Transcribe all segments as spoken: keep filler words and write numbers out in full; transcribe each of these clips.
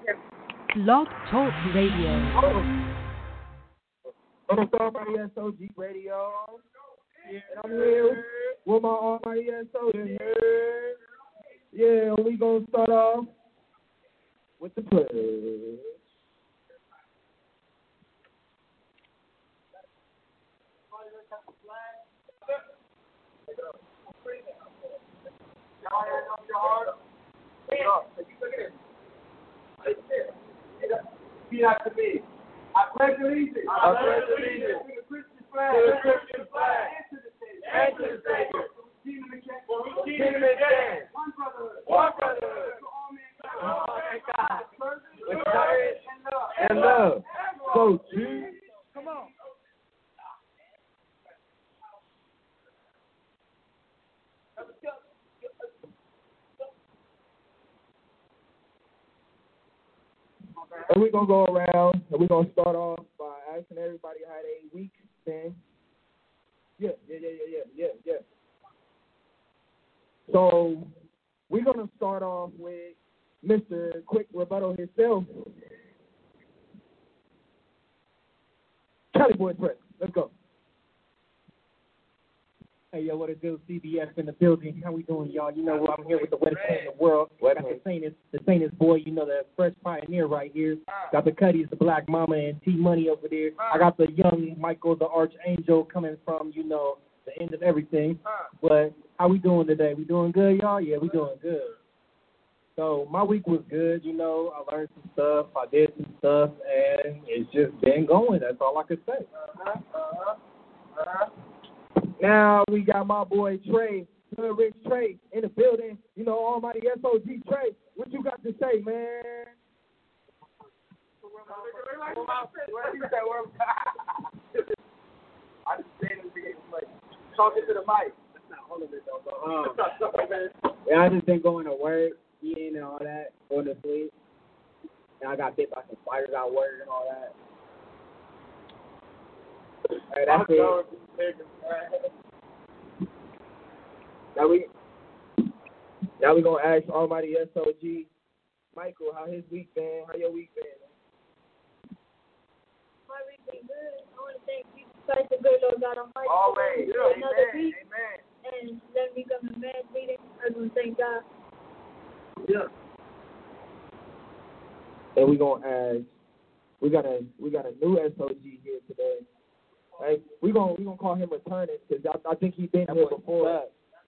Blog Talk Radio. On the Almighty S O G Radio. And I'm here with my Almighty S O G. Yeah, we gonna start off with the pledge. Repeat after me. I pledge allegiance. I pledge allegiance to the Christian flag, to the Christian flag, and to the Savior, for whose kingdom it stands, one brotherhood, one brotherhood, to all mankind, with courage and love. So, G, come on. And we're going to go around, and we're going to start off by asking everybody how they week been. Yeah, yeah, yeah, yeah, yeah, yeah, yeah. So we're going to start off with Mister Quick Rebuttal himself. Cali Boy Press, let's go. Hey, yo, what it do? C B S in the building. How we doing, y'all? You know, I'm here with the wettest man in the world. Got the sanest, the sanest boy, you know, the fresh pioneer right here. Got the Cuddies, the Black Mama, and T Money over there. I got the young Michael, the Archangel, coming from, you know, the end of everything. But how we doing today? We doing good, y'all? Yeah, we doing good. So my week was good, you know. I learned some stuff. I did some stuff, and it's just been going. That's all I could say. Uh-huh, uh-huh, uh-huh. Now we got my boy Trey, Good Rich Trey, in the building. You know, Almighty S O G Trey. What you got to say, man? I just saying this again, like talking to the mic. That's not all of it though. Um, yeah, I just been going to work, eating and all that, going to sleep. And I got bit by some spiders at work and all that. Hey, that's it. Now we, now we gonna ask Almighty S O G, Michael, how his week been? How your week been? My week been good. I want to thank Jesus Christ, the good Lord God Almighty, Always, for another amen, week, amen. and let me come to man's meeting. I want to thank God. Yeah. And we gonna ask. We got a we got a new S O G here today. Hey, we gonna we gonna call him returning because I, I think he been here before.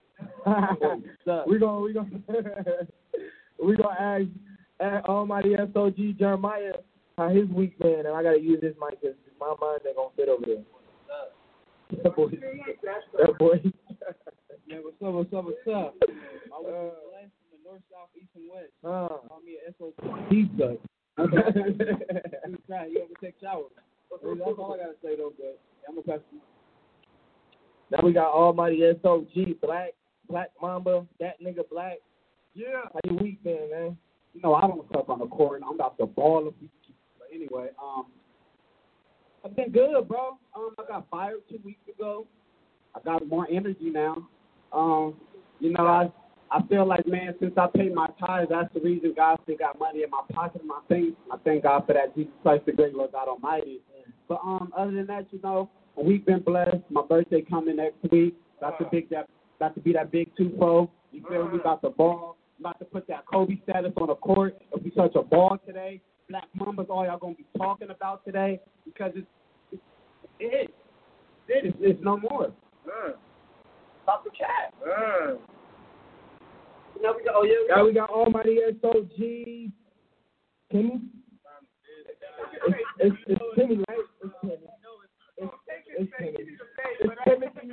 we gonna we gonna we gonna ask, ask Almighty S O G Jeremiah how his week been, and I gotta use this mic because my mind ain't gonna fit over there. That boy, that boy. Yeah, what's up? What's up? What's up? I was uh, blessed from the north, south, east, and west. Uh, Call me an S O G. Pizza. You try. You ever take showers? That's all I gotta say though, but I'm a customer. Now we got Almighty S O G, Black, Black Mamba, that nigga Black. Yeah. How you week been, man? You know, I don't talk on the court. I'm about to ball of But anyway, um, I've been good, bro. Um, I got fired two weeks ago. I got more energy now. Um, you know, I I feel like, man, since I paid my tithes, that's the reason God still got money in my pocket and my things. I thank God for that. Jesus Christ, the great Lord God Almighty. But um, other than that, you know, we've been blessed. My birthday coming next week. About to big that, about to be that big two-fold. You feel me? About the ball. About to put that Kobe status on the court. If we touch a ball today, Black Mambas, all y'all gonna be talking about today because it's it's it. It is. It's no more. Uh, Stop the cat. uh. Now we got. Oh yeah. Now we got Almighty S O G. Timmy. It's, it's, it's Timmy, right? It's Timmy. It's, it's Timmy. It's Timmy.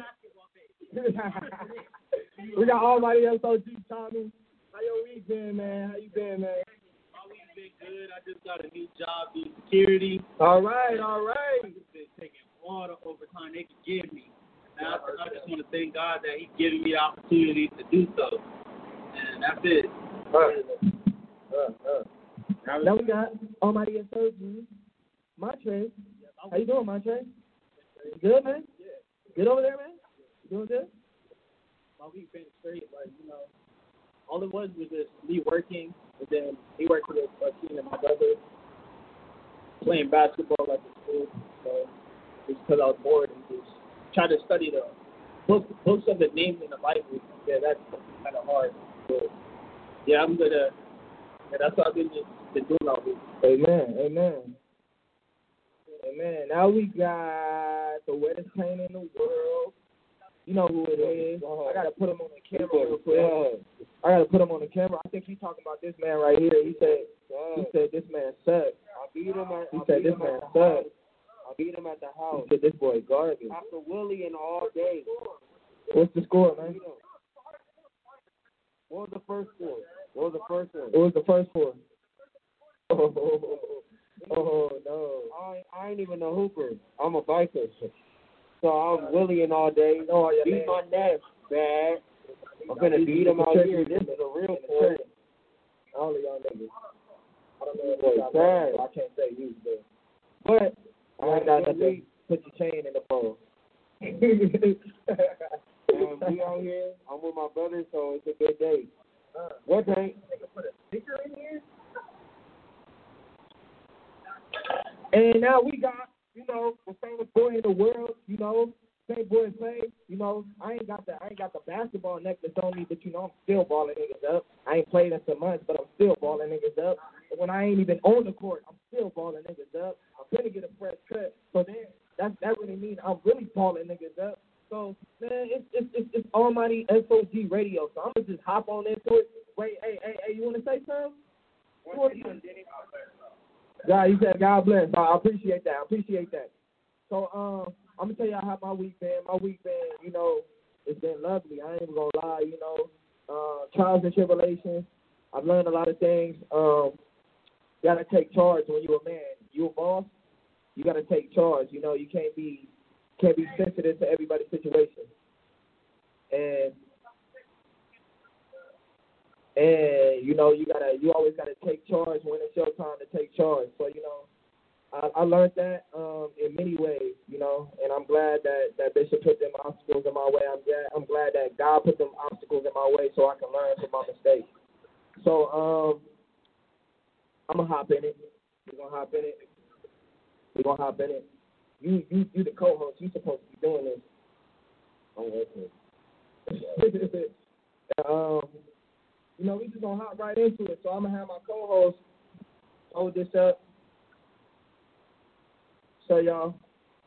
We got Almighty S O G, Tommy. How your week been, man? How you been, man? My week's been good. I just got a new job in security. All right, all right. I've been taking all the overtime they could give me. And I, I just want to thank God that He's giving me the opportunity to do so. And that's it. Uh, uh, uh. Now we got Almighty S O G, Montre. How you doing, Montre? You good, man? Yeah. Good over there, man? You doing good? My week been straight, like, you know, all it was was just me working, and then he worked with a team and my brother, playing basketball at the school. So just because I was bored and just try to study the books, books of the names in the Bible. Yeah, that's kind of hard. So, yeah, I'm gonna. Yeah, that's what I've been just been doing all week. Amen. Amen. Amen. Now we got the wettest pain in the world. You know who it is. I gotta put him on the camera real quick. I gotta put him on the camera. I think he's talking about this man right here. He said, he said this man sucks. I beat him at. He said this man sucks. I beat him at the house. He said this boy garbage. After Willie and all day. What's the score, man? What was the first score? What was the first one? What was the first one? Oh, oh, oh, oh no. I, I ain't even a hooper. I'm a biker. So I'm willying all day. Oh, yeah, beat my neck bad. I'm going to beat him out here. This is a real point. All of y'all niggas. I don't know what bad. I can't say you, but. But I ain't got nothing. Put your chain in the bowl. Um, we out here. I'm with my brother, so it's a good day. Uh, what day? Put a sticker in here. And now we got, you know, the famous boy in the world. You know, same boy play. You know, I ain't got the I ain't got the basketball necklace on me, but you know I'm still balling niggas up. I ain't played in some months, but I'm still balling niggas up. And when I ain't even on the court, I'm still balling niggas up. I'm gonna get a fresh cut. So then that that really means I'm really balling niggas up. So, man, it's, it's, it's, it's Almighty S O G Radio, so I'm going to just hop on into it. Wait, hey, hey, hey, you want to say something? What you God, you said God bless. I appreciate that. I appreciate that. So, um, I'm going to tell y'all how my week been. My week been, you know, it's been lovely. I ain't even going to lie, you know. Uh, trials and tribulations. I've learned a lot of things. Um, you got to take charge when you're a man. You a boss, you got to take charge. You know, you can't be... Can't be sensitive to everybody's situation, and and you know you gotta you always gotta take charge when it's your time to take charge. So you know, I, I learned that um, in many ways, you know, and I'm glad that, that Bishop put them obstacles in my way. I'm glad I'm glad that God put them obstacles in my way so I can learn from my mistakes. So um, I'm gonna hop in it. We're gonna hop in it. We're gonna hop in it. You, you, you the co-host. You supposed to be doing this. I'm listening. um, you know, we just gonna hop right into it. So I'm gonna have my co-host hold this up, show y'all,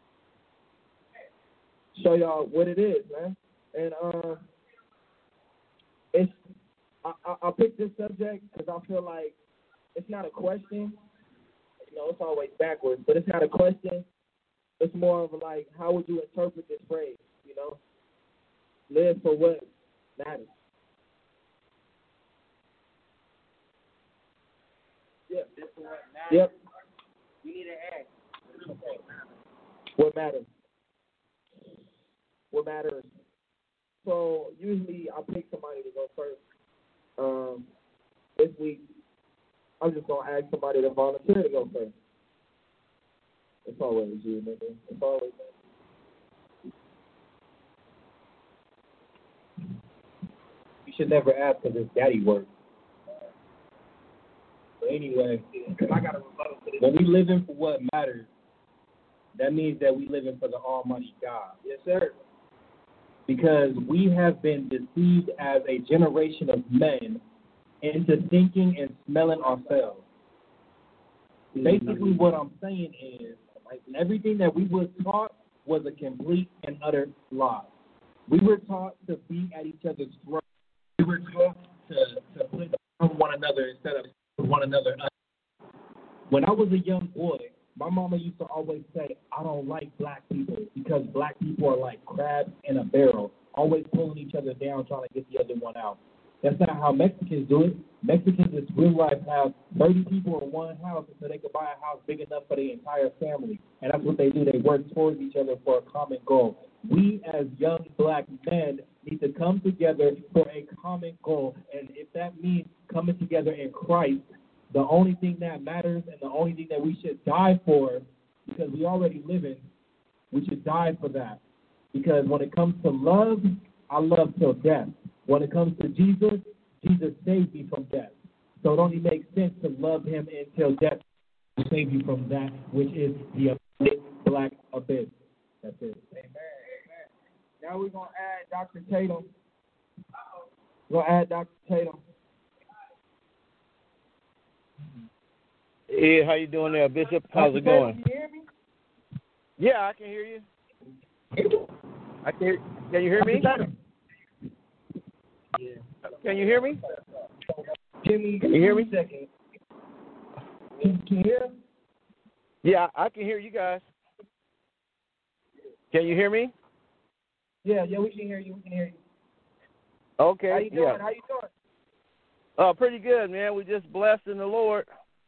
show y'all what it is, man. And um, it's I, I, I picked this subject because I feel like it's not a question. You know, it's always backwards, but it's not a question. It's more of like, how would you interpret this phrase, you know? Live for what matters. Yep. Live for what matters. Yep. You need to ask. What matters? What matters? So usually I pick somebody to go first. Um, this week, I'm just going to ask somebody to volunteer to go first. It's always you, nigga. It's always you. You should never ask because it's daddy work. But anyway, I got a rebuttal to this. When we living for what matters, that means that we living for the Almighty God. Yes, sir. Because we have been deceived as a generation of men into thinking and smelling ourselves. Basically, what I'm saying is, like, everything that we were taught was a complete and utter lie. We were taught to be at each other's throats. We were taught to, to put on one another instead of one another up. When I was a young boy, my mama used to always say, I don't like black people because black people are like crabs in a barrel, always pulling each other down, trying to get the other one out. That's not how Mexicans do it. Mexicans in real life have thirty people in one house so they can buy a house big enough for the entire family. And that's what they do. They work towards each other for a common goal. We as young black men need to come together for a common goal. And if that means coming together in Christ, the only thing that matters and the only thing that we should die for, because we already living, we should die for that. Because when it comes to love, I love till death. When it comes to Jesus, Jesus saved me from death. So it only makes sense to love him until death save you from that which is the black abyss. That's it. Amen. Amen. Now we're going to add Doctor Tatum. We're going to add Doctor Tatum. Hey, how you doing there, Bishop? How's it going? Can you hear me? Yeah, I can hear you. I can. Hear, can you hear me? Can you hear me? Jimmy, can you hear me? Second. Can, can you hear? Yeah, I can hear you guys. Can you hear me? Yeah, yeah, we can hear you. We can hear you. Okay. How you doing? Yeah. How you doing? Oh, pretty good, man. We just blessed in the Lord.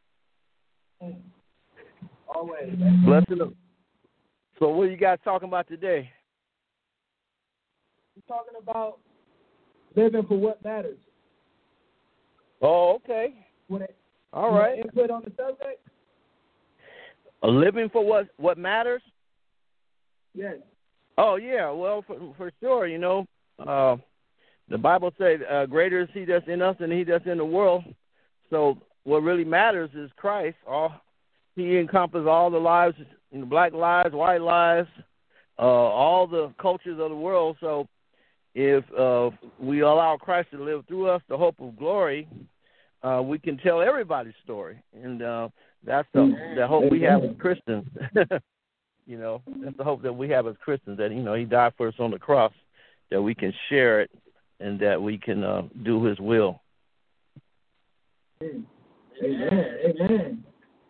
Always. Blessed in the. So, what are you guys talking about today? We're talking about living for what matters. Oh, okay. What it, All right. Input on the subject? A living for what what matters? Yes. Oh, yeah. Well, for, for sure, you know. Uh, the Bible says, uh, greater is he that's in us than he that's in the world. So what really matters is Christ. All He encompasses all the lives, you know, black lives, white lives, uh, all the cultures of the world. So if uh, we allow Christ to live through us, the hope of glory, uh, we can tell everybody's story. And uh, that's the, the hope we have as Christians. You know, that's the hope that we have as Christians, that, you know, he died for us on the cross, that we can share it and that we can uh, do his will. Amen. Amen.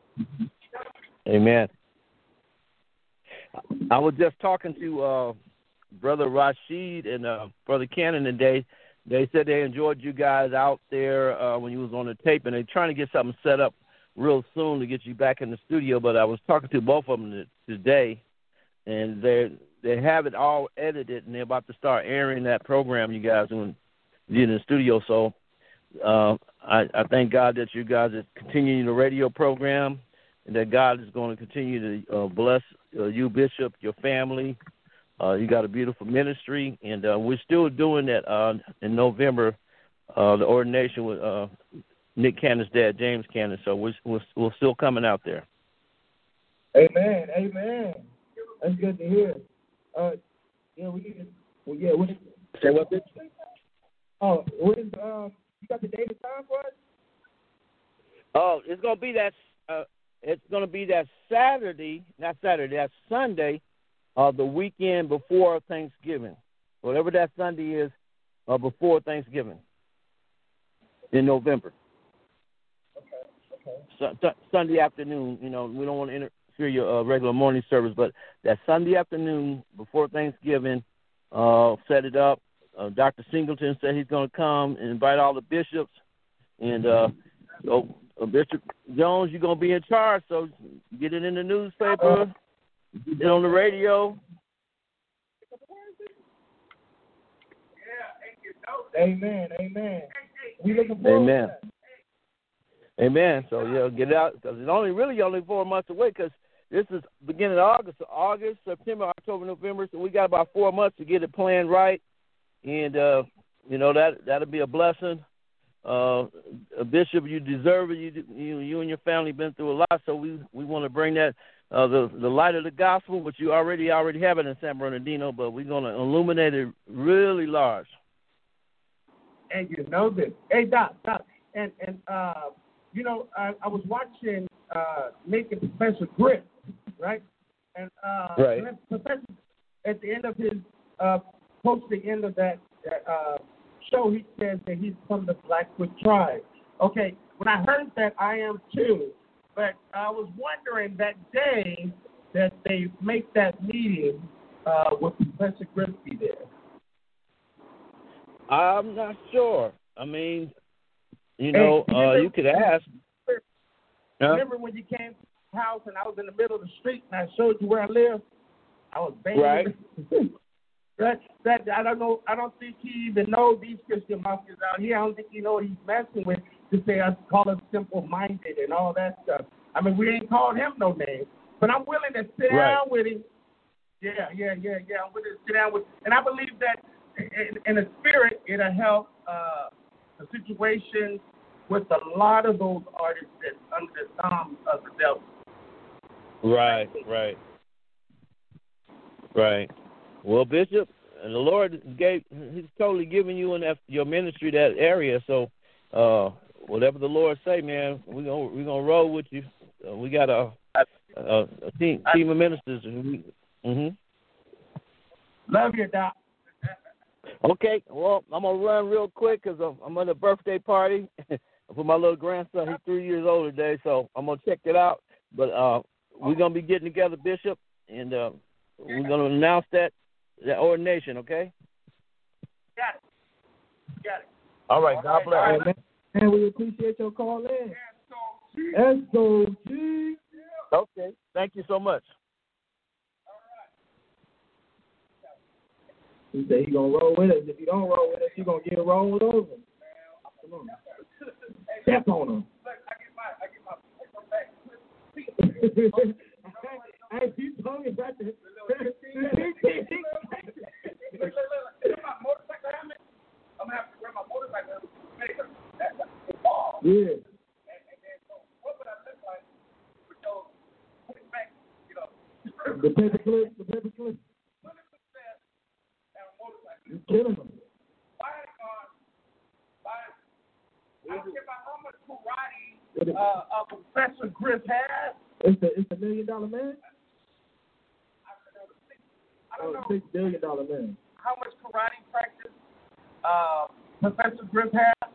Amen. I was just talking to uh, Brother Rashid and uh, Brother Cannon today. They said they enjoyed you guys out there uh, when you was on the tape, and they're trying to get something set up real soon to get you back in the studio. But I was talking to both of them today, and they they have it all edited, and they're about to start airing that program you guys when you're in the studio. So uh, I, I thank God that you guys are continuing the radio program, and that God is going to continue to uh, bless uh, you, Bishop, your family. Uh, you got a beautiful ministry, and uh, we're still doing that uh, in November, uh, the ordination with uh, Nick Cannon's dad, James Cannon. So we're, we're, we're still coming out there. Amen. Amen. That's good to hear. Uh, yeah, we need to, well, yeah, what is, Say what, bitch? Oh, what is, um, you got the date and time for us? Oh, it's gonna be that. Uh, it's gonna be that Saturday, not Saturday. That's Sunday, uh, the weekend before Thanksgiving, whatever that Sunday is, uh, before Thanksgiving, in November. Okay. Okay. Su- su- Sunday afternoon. You know, we don't want to interfere your uh, regular morning service, but that Sunday afternoon before Thanksgiving, uh, set it up. Uh, Doctor Singleton said he's going to come and invite all the bishops, and uh, so uh, Bishop Jones, you're going to be in charge. So get it in the newspaper, get it on the radio. Amen. Amen. We looking forward Amen. to that. Amen. So yeah, get it out because it's only really only four months away because this is beginning of August, so August, September, October, November. So we got about four months to get it planned right, and uh, you know that that'll be a blessing. Uh, a Bishop, you deserve it. You, you you and your family been through a lot, so we we want to bring that uh, the the light of the gospel, which you already already have it in San Bernardino, but we're going to illuminate it really large. And you know this. Hey, Doc, Doc, and and uh, you know, I, I was watching uh, Nick and Professor Griff, right? And uh, Right. and Professor, at the end of his uh, post, the end of that uh, show, he says that he's from the Blackfoot tribe. Okay, when I heard that, I am too. But I was wondering that day that they make that meeting uh, with Professor Griff be there. I'm not sure. I mean, you know, Hey, uh, you could ask. Huh? Remember when you came to the house and I was in the middle of the street and I showed you where I live? I was banging. Right. that that I don't know. I don't think he even knows these Christian monkeys out here. I don't think he knows what he's messing with to say us call us simple-minded and all that stuff. I mean, we ain't called him no name, but I'm willing to sit Right. down with him. Yeah, yeah, yeah, yeah. I'm willing to sit down with, and I believe that in, in the spirit it'll help uh, the situation with a lot of those artists that's under the thumb of the devil. Right, right, right. Well, Bishop, and the Lord gave, he's totally giving you in that, your ministry that area. So, uh, whatever the Lord say, man, we're going we're gonna roll with you. Uh, we got a, a, a team, team of ministers. Mm-hmm. Love you, Doc. Okay, well, I'm going to run real quick because I'm, I'm at a birthday party for my little grandson. He's three years old today, so I'm going to check it out. But uh, we're going to be getting together, Bishop, and uh, we're going to announce that, that ordination, okay? Got it. Got it. All right, God bless. Amen. And we appreciate your call in. S O G. Okay, thank you so much. He said he gonna roll with us. If you don't roll with us, you gonna get rolled over. Come on. Step on him. Hey, you told me about this. Yeah. The paper clip, the paper clip. You're killing them. I don't care about how much karate uh, uh, Professor Griff has. It's the it's the million dollar man. I don't know Oh, six billion dollar man. how much karate practice uh, Professor Griff has,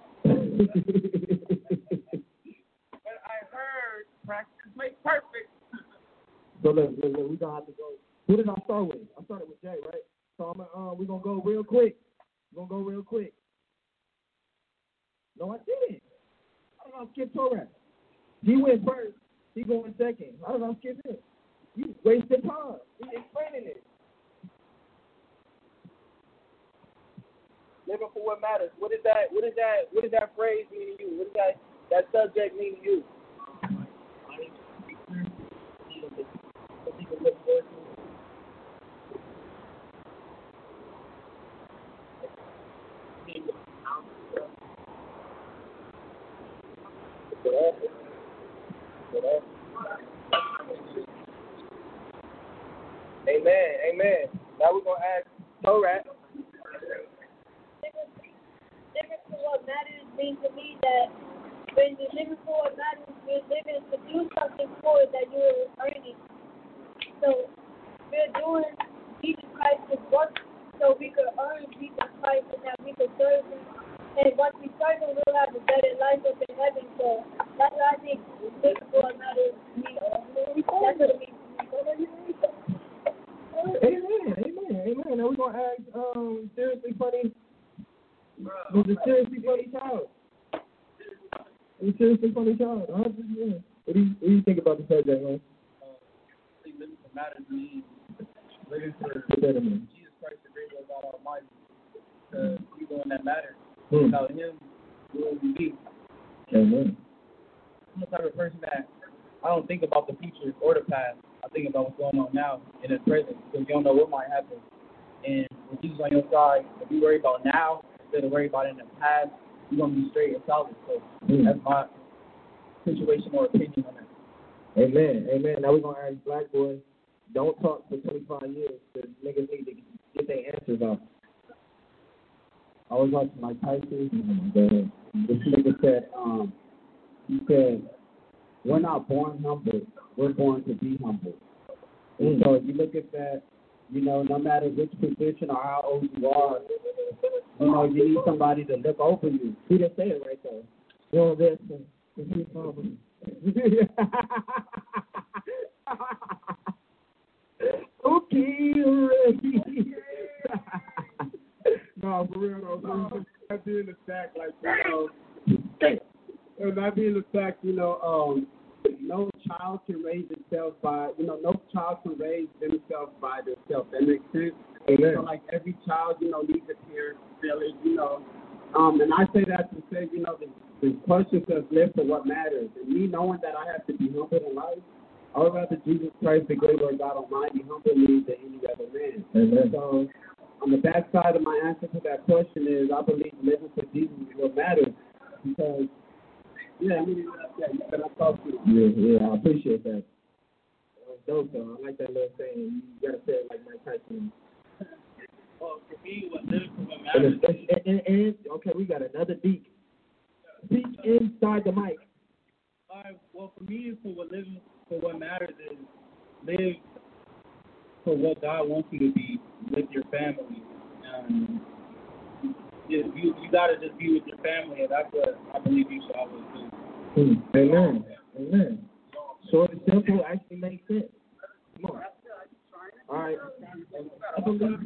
but I heard practice makes perfect. So look, look, look, we gonna have to go. Who did I start with? I started with Jay, right? So I'm uh, we're gonna go real quick. We're gonna go real quick. No, I didn't. I don't know. Skip Torres. He went first. He going second. I don't know. Skip him. You wasted time. He explaining it. Living for what matters. What is that? What is that? What does that phrase mean to you? What does that that subject mean to you? Amen. Amen. Now we're gonna ask Torah. Living for what matters means to me that when you're living for what matters, you're living to do something for it that you're earning. So we're doing Jesus Christ's work so we could earn Jesus Christ and that we could serve him. And once we serve him, we'll have a better life up in heaven. So that's what I think living for what matters to me. That's what it means to me. Amen. Amen. Amen. Now we're gonna ask um seriously funny. Was a seriously funny child. A seriously funny child. Huh? Yeah. What do you what do you think about the subject, man? Uh, I think living for matters means living for Better, man. Jesus Christ, the great Lord God Almighty. Because he's the one that matters. Hmm. Without him, where would we be? Amen. I'm the type of person that I don't think about the future or the past. I think about what's going on now in the present because you don't know what might happen. And with Jesus on your side, if you worry about now instead of worry about it in the past, you're going to be straight and solid. So Mm. that's my situation or opinion on that. Amen. Amen. Now we're gonna ask Black Boy, don't talk for twenty-five years because niggas need to get their answers out. I was watching Mike Tyson. The, this nigga said, um, he said, we're not born humble. We're born to be humble. And so if you look at that, you know, no matter which position or how old you are, you know, you need somebody to look over you. He just said it right there. You know, this is his father. Okay, ready. No, for real though. No. Not being the fact like you know, not being the fact, you know, um, no child can raise itself by, you know, no child can raise themselves by themselves. That makes sense. Amen. So like every child, you know, needs a parent, village, you know. Um, and I say that to say, you know, the, the question says live for what matters. And me knowing that I have to be humble in life, I would rather Jesus Christ, the great Lord God Almighty, humble me than any other man. Amen. So on the back side of my answer to that question is I believe living for Jesus is what matters. Because, yeah, I mean, yeah, you can talk to you. Yeah, yeah, I appreciate that. dope though. I like that little saying. You gotta say it like Mike Tyson. Well, for me, what living for what And, matters. it's- and, and, and okay, we got another deep. Speak inside the mic. All right. Well, for me, for what living for what matters is live for what God wants you to be with your family. Um, you, you you gotta just be with your family, and that's what I believe you should always do. Hmm. Amen. Amen. Short and simple actually makes sense. Come on. All right. I believe.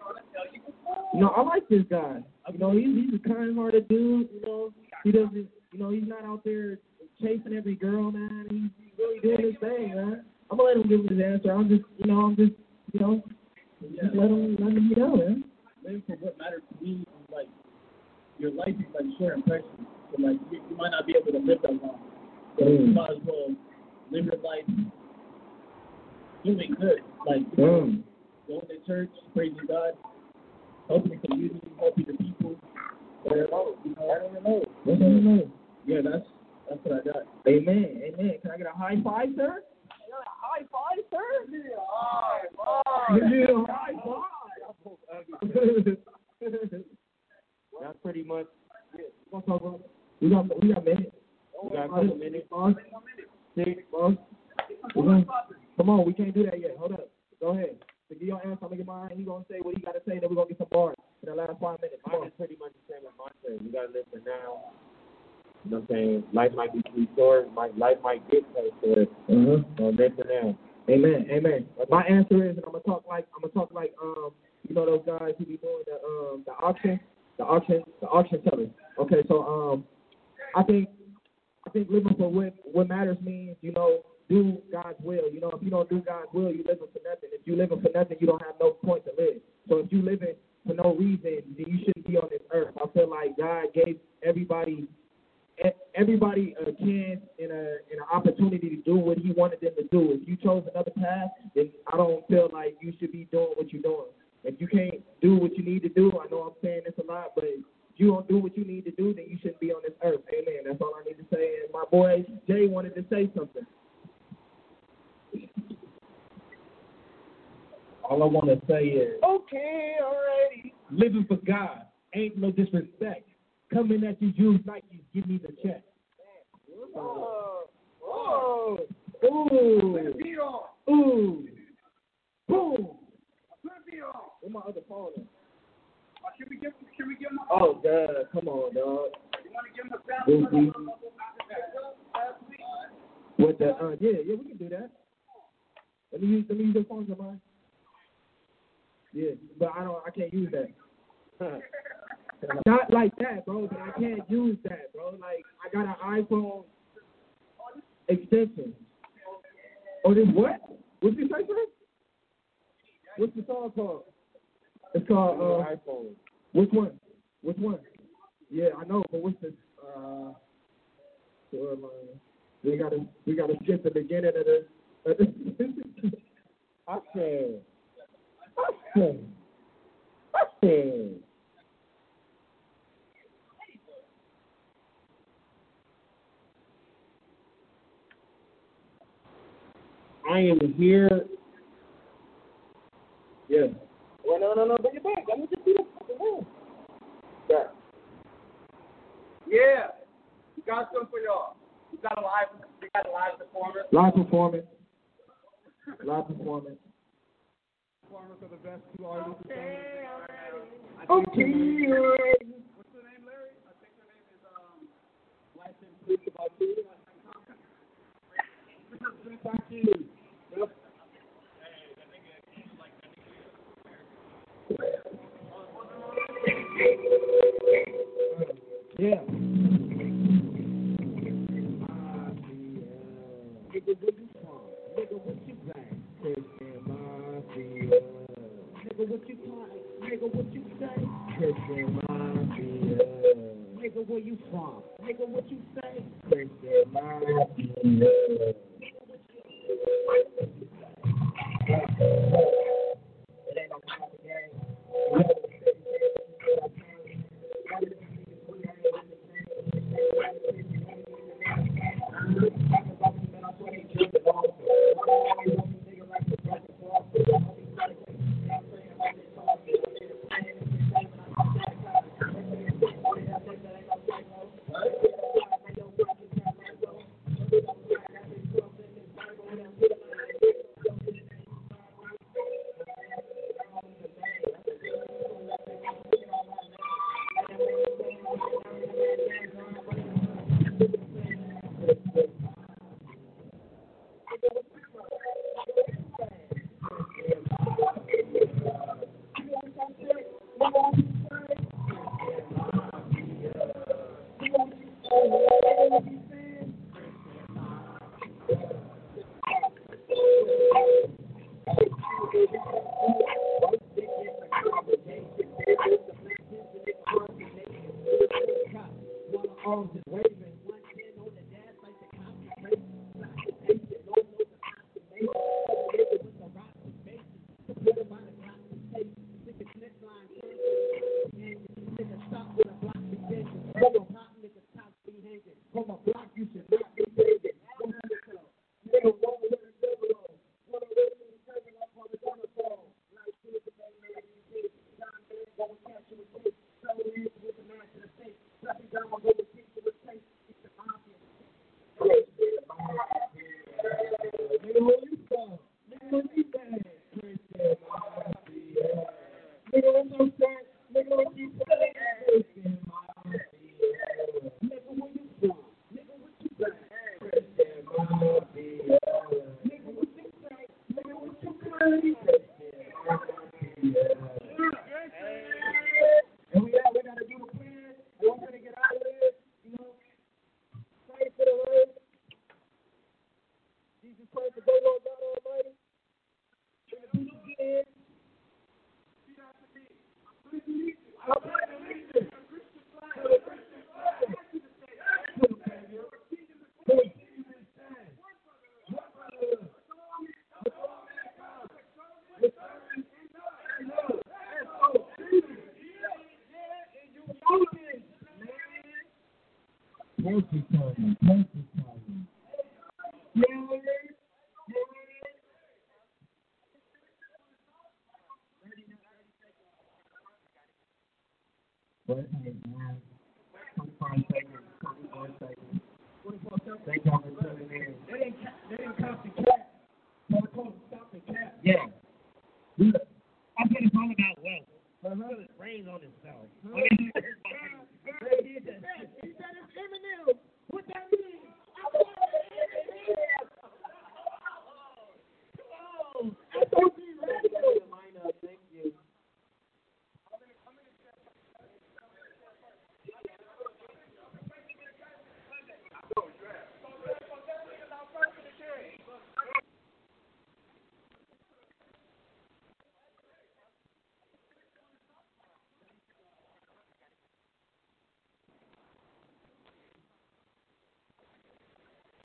You know, I like this guy. You know, he's he's a kind-hearted dude. You know, he doesn't. You know, he's not out there chasing every girl, man. He's, he's really doing his thing, man. I'm gonna let him give his answer. I'm just, you know, I'm just, you know, just let him let him get out, man. Living for what matters to me is like your life is like short and precious. So like you, you might not be able to live that long. So Mm. you might as well live your life doing good. Like you know, Mm. going to church, praising God, helping the community, helping the people. Whatever, you know, I don't even know. I don't know. Yeah, that's that's what I got. Amen. Amen. Can I get a high five, sir? High five, sir? Yeah, high five. Yeah, high five. That's pretty much it. We got we got we got minutes. We got a couple minutes, boss. Six, boss. We're gonna- Come on, we can't do that yet. Hold up. Go ahead. To give your answer, I'm gonna get mine. He's gonna say what he gotta say, then we're gonna get some bars in the last five minutes. Come Mine on. is pretty much the same as mine said. You gotta listen now. You know what I'm saying? Life might be too short. Might, life might get so short. Mm-hmm. So listen now. Amen, amen. My answer is, and I'm gonna talk like I'm gonna talk like um, you know those guys who be doing the um the auction, the auction, the auction tellers. Okay, so um, I think I think living for what what matters means, you know, do God's will. You know, if you don't do God's will, you living for nothing. If you living for nothing, you don't have no point to live. So if you living for no reason, then you shouldn't be on this earth. I feel like God gave everybody. Everybody a chance and a and an opportunity to do what He wanted them to do. If you chose another path, then I don't feel like you should be doing what you're doing. If you can't do what you need to do, I know I'm saying this a lot, but if you don't do what you need to do, then you shouldn't be on this earth. Amen. That's all I need to say. And my boy Jay wanted to say something. All I want to say is Okay, alrighty. Living for God ain't no disrespect. Coming at you, use Nike, give me the check. Oh, oh, ooh, ooh, boom. Where my other phone at? Can we give can we give him a Oh, God, come on, dog. you want to give him a Goofy. sample? With the uh, yeah, yeah, we can do that. Let me use let me use your phone, mine. Yeah, but I don't I can't use that. Not like that, bro, but I can't use that, bro. Like, I got an iPhone extension. Oh, this what? What's you say, sir? What's the song called? It's called, uh, iPhone. which one? Which one? Yeah, I know, but what's the, uh, uh we gotta, we gotta skip the beginning of the, of the I said, I said, I said. I am here. yeah. Well, no, no, no, bring it back. Let me just see the fucking room. Yeah. Yeah. We got some for y'all. We got a live we got a live performance. Live performance. Live performance. Performance of the best two artists. Okay, Okay, alright. What's your name, Larry? I think your name is um Thank you. Yeah. Nigga, what you want? Nigga, what you think? Christian Mafia. Nigga, what you think? Nigga, what you say? Christian Mafia. Nigga, where you from? Nigga, what you say? Christian Mafia. It ain't no copy game. Thank you.